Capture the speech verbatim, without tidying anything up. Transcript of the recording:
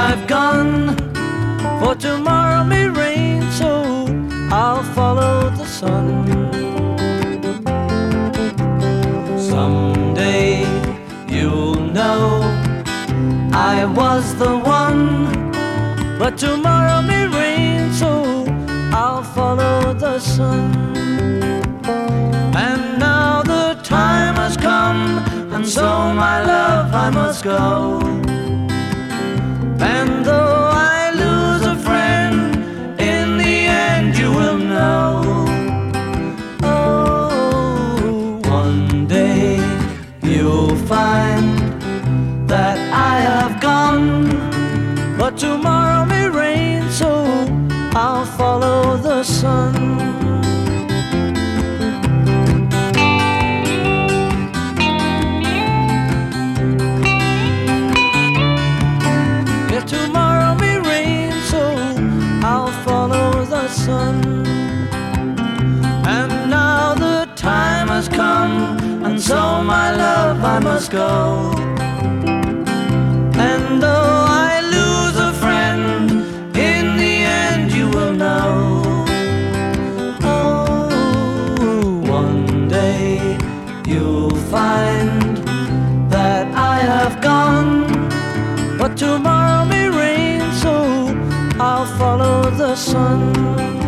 I've gone, for tomorrow may rain, so I'll follow the sun. Someday you'll know I was the one, but tomorrow may rain, so I'll follow the sun. And now the time has come, and so my love I must go. And though I lose a friend, in the end you will know. Oh, one day you'll find that I have gone, but tomorrow may rain, so I'll follow the sun. Tomorrow may rain, so I'll follow the sun. And now the time has come, and so my love I must go. And though I lose a friend, in the end you will know. Oh, one day you'll find that I have gone, but tomorrow may rain, so I'll follow the sun.